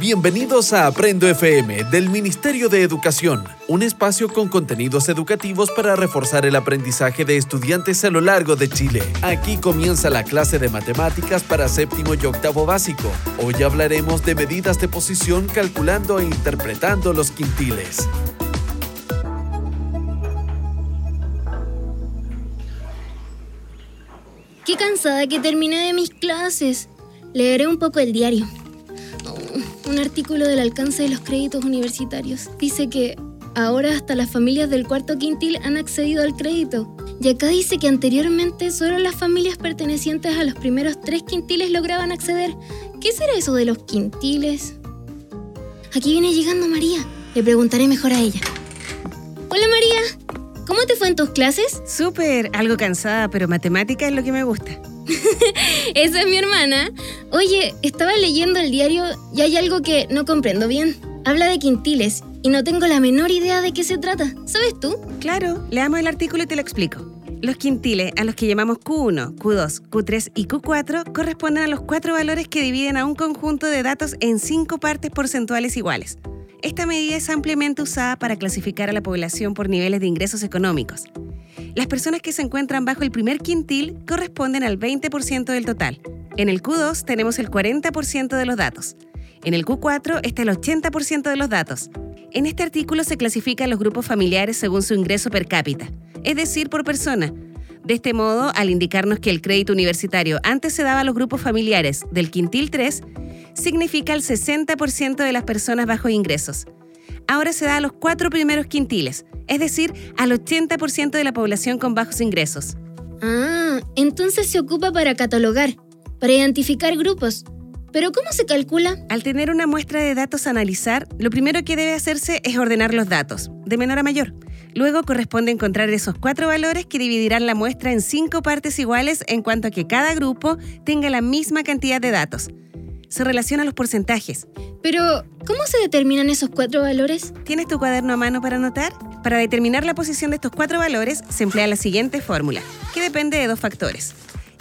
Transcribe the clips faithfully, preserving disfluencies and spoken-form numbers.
Bienvenidos a Aprendo F M del Ministerio de Educación, un espacio con contenidos educativos para reforzar el aprendizaje de estudiantes a lo largo de Chile. Aquí comienza la clase de matemáticas para séptimo y octavo básico. Hoy hablaremos de medidas de posición calculando e interpretando los quintiles. Qué cansada que terminé de mis clases. Leeré un poco el diario. Oh, un artículo del alcance de los créditos universitarios. Dice que ahora hasta las familias del cuarto quintil han accedido al crédito. Y acá dice que anteriormente solo las familias pertenecientes a los primeros tres quintiles lograban acceder. ¿Qué será eso de los quintiles? Aquí viene llegando María. Le preguntaré mejor a ella. Hola María, ¿cómo te fue en tus clases? Súper, algo cansada, pero matemática es lo que me gusta. Esa es mi hermana. Oye, estaba leyendo el diario y hay algo que no comprendo bien. Habla de quintiles y no tengo la menor idea de qué se trata. ¿Sabes tú? Claro, leamos el artículo y te lo explico. Los quintiles, a los que llamamos Q uno, Q dos, Q tres y Q cuatro, corresponden a los cuatro valores que dividen a un conjunto de datos en cinco partes porcentuales iguales. Esta medida es ampliamente usada para clasificar a la población por niveles de ingresos económicos. Las personas que se encuentran bajo el primer quintil corresponden al veinte por ciento del total. En el Q dos tenemos el cuarenta por ciento de los datos. En el Q cuatro está el ochenta por ciento de los datos. En este artículo se clasifican los grupos familiares según su ingreso per cápita, es decir, por persona. De este modo, al indicarnos que el crédito universitario antes se daba a los grupos familiares del quintil tres, significa el sesenta por ciento de las personas bajo ingresos. Ahora se da a los cuatro primeros quintiles, es decir, al ochenta por ciento de la población con bajos ingresos. Ah, entonces se ocupa para catalogar, para identificar grupos. ¿Pero cómo se calcula? Al tener una muestra de datos a analizar, lo primero que debe hacerse es ordenar los datos, de menor a mayor. Luego corresponde encontrar esos cuatro valores que dividirán la muestra en cinco partes iguales en cuanto a que cada grupo tenga la misma cantidad de datos. Se relaciona a los porcentajes. Pero, ¿cómo se determinan esos cuatro valores? ¿Tienes tu cuaderno a mano para anotar? Para determinar la posición de estos cuatro valores se emplea la siguiente fórmula, que depende de dos factores.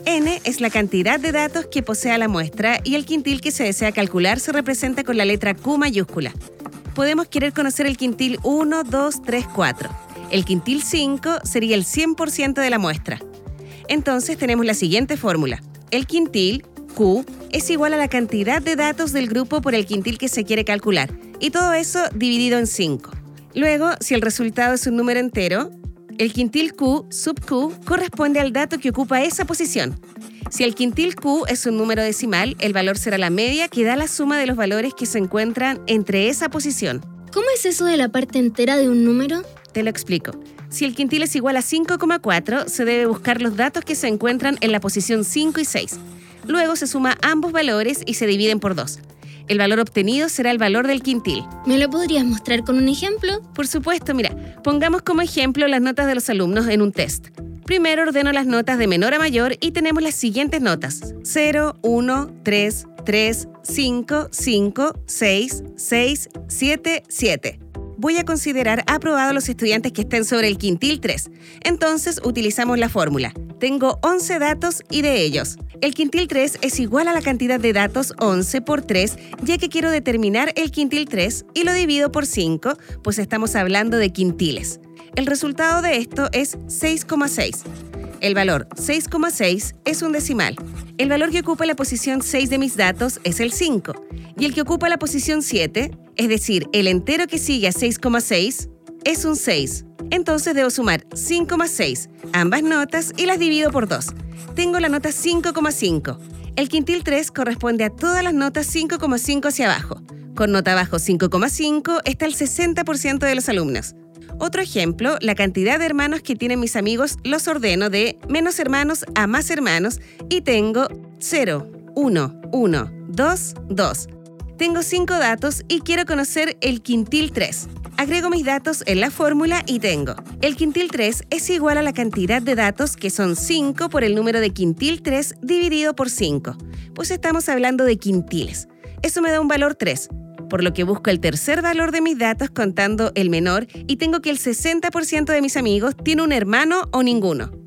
N es la cantidad de datos que posee la muestra y el quintil que se desea calcular se representa con la letra Q mayúscula. Podemos querer conocer el quintil uno, dos, tres, cuatro. El quintil cinco sería el cien por ciento de la muestra. Entonces tenemos la siguiente fórmula. El quintil, Q, es igual a la cantidad de datos del grupo por el quintil que se quiere calcular, y todo eso dividido en cinco. Luego, si el resultado es un número entero, el quintil Q sub Q corresponde al dato que ocupa esa posición. Si el quintil Q es un número decimal, el valor será la media que da la suma de los valores que se encuentran entre esa posición. ¿Cómo es eso de la parte entera de un número? Te lo explico. Si el quintil es igual a cinco coma cuatro, se debe buscar los datos que se encuentran en la posición cinco y seis. Luego se suma ambos valores y se dividen por dos. El valor obtenido será el valor del quintil. ¿Me lo podrías mostrar con un ejemplo? Por supuesto, mira, pongamos como ejemplo las notas de los alumnos en un test. Primero ordeno las notas de menor a mayor y tenemos las siguientes notas: cero, uno, tres, tres, cinco, cinco, seis, seis, siete, siete. Voy a considerar aprobados los estudiantes que estén sobre el quintil tres. Entonces utilizamos la fórmula. Tengo once datos y de ellos, el quintil tres es igual a la cantidad de datos once por tres, ya que quiero determinar el quintil tres y lo divido por cinco, pues estamos hablando de quintiles. El resultado de esto es seis coma seis. El valor seis coma seis es un decimal. El valor que ocupa la posición seis de mis datos es el cinco. Y el que ocupa la posición siete, es decir, el entero que sigue a seis coma seis, es un seis. Entonces debo sumar cinco más seis, ambas notas, y las divido por dos. Tengo la nota cinco coma cinco. El quintil tres corresponde a todas las notas cinco coma cinco hacia abajo. Con nota abajo cinco coma cinco está el sesenta por ciento de los alumnos. Otro ejemplo, la cantidad de hermanos que tienen mis amigos los ordeno de menos hermanos a más hermanos y tengo cero, uno, uno, dos, dos. Tengo cinco datos y quiero conocer el quintil tres. Agrego mis datos en la fórmula y tengo: el quintil tres es igual a la cantidad de datos que son cinco por el número de quintil tres dividido por cinco. Pues estamos hablando de quintiles. Eso me da un valor tres. Por lo que busco el tercer valor de mis datos contando el menor y tengo que el sesenta por ciento de mis amigos tiene un hermano o ninguno.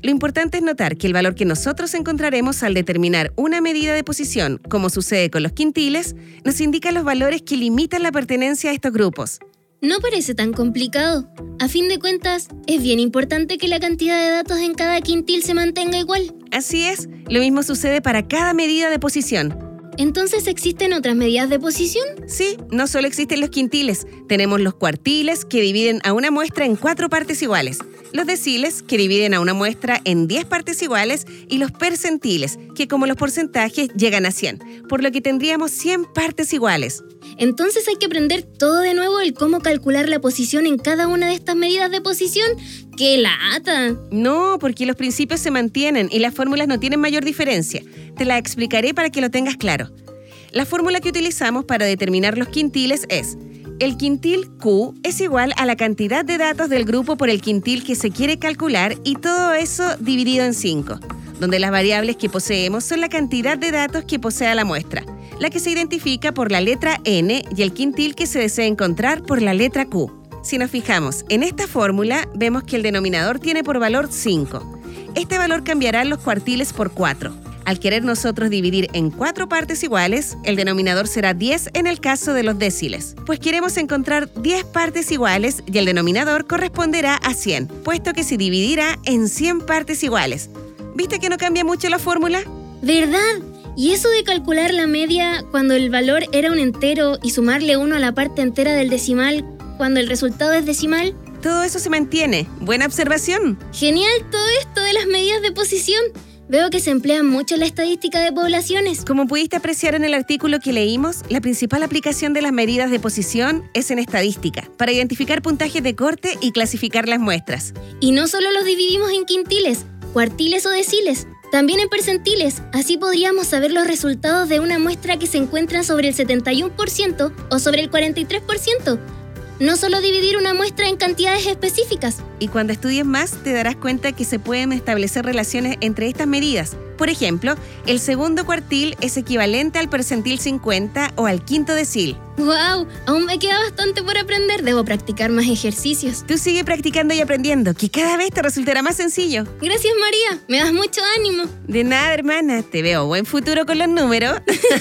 Lo importante es notar que el valor que nosotros encontraremos al determinar una medida de posición, como sucede con los quintiles, nos indica los valores que limitan la pertenencia a estos grupos. No parece tan complicado. A fin de cuentas, es bien importante que la cantidad de datos en cada quintil se mantenga igual. Así es, lo mismo sucede para cada medida de posición. ¿Entonces existen otras medidas de posición? Sí, no solo existen los quintiles, tenemos los cuartiles que dividen a una muestra en cuatro partes iguales, los deciles que dividen a una muestra en diez partes iguales y los percentiles que como los porcentajes llegan a cien, por lo que tendríamos cien partes iguales. Entonces hay que aprender todo de nuevo el cómo calcular la posición en cada una de estas medidas de posición. ¡Qué lata! No, porque los principios se mantienen y las fórmulas no tienen mayor diferencia. Te la explicaré para que lo tengas claro. La fórmula que utilizamos para determinar los quintiles es: el quintil Q es igual a la cantidad de datos del grupo por el quintil que se quiere calcular y todo eso dividido en cinco, donde las variables que poseemos son la cantidad de datos que posea la muestra, la que se identifica por la letra N y el quintil que se desea encontrar por la letra Q. Si nos fijamos en esta fórmula, vemos que el denominador tiene por valor cinco. Este valor cambiará en los cuartiles por cuatro. Al querer nosotros dividir en cuatro partes iguales, el denominador será diez en el caso de los deciles, pues queremos encontrar diez partes iguales y el denominador corresponderá a cien, puesto que se dividirá en cien partes iguales. ¿Viste que no cambia mucho la fórmula? ¿Verdad? ¿Y eso de calcular la media cuando el valor era un entero y sumarle uno a la parte entera del decimal cuando el resultado es decimal? Todo eso se mantiene. Buena observación. Genial todo esto de las medidas de posición. Veo que se emplean mucho en la estadística de poblaciones. Como pudiste apreciar en el artículo que leímos, la principal aplicación de las medidas de posición es en estadística, para identificar puntajes de corte y clasificar las muestras. Y no solo los dividimos en quintiles, cuartiles o deciles, también en percentiles. Así podríamos saber los resultados de una muestra que se encuentra sobre el setenta y uno por ciento o sobre el cuarenta y tres por ciento. No solo dividir una muestra en cantidades específicas. Y cuando estudies más, te darás cuenta que se pueden establecer relaciones entre estas medidas. Por ejemplo, el segundo cuartil es equivalente al percentil cincuenta o al quinto decil. ¡Wow! Aún me queda bastante por aprender. Debo practicar más ejercicios. Tú sigue practicando y aprendiendo, que cada vez te resultará más sencillo. Gracias, María. Me das mucho ánimo. De nada, hermana. Te veo buen futuro con los números.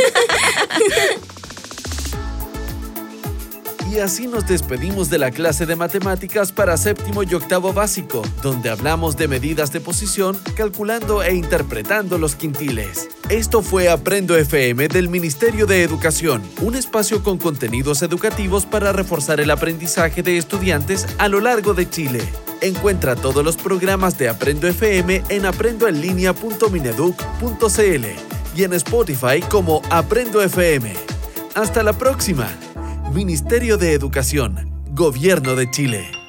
Y así nos despedimos de la clase de matemáticas para séptimo y octavo básico, donde hablamos de medidas de posición, calculando e interpretando los quintiles. Esto fue Aprendo F M del Ministerio de Educación, un espacio con contenidos educativos para reforzar el aprendizaje de estudiantes a lo largo de Chile. Encuentra todos los programas de Aprendo F M en aprendo en línea punto mineduc punto c l y en Spotify como Aprendo F M. ¡Hasta la próxima! Ministerio de Educación, Gobierno de Chile.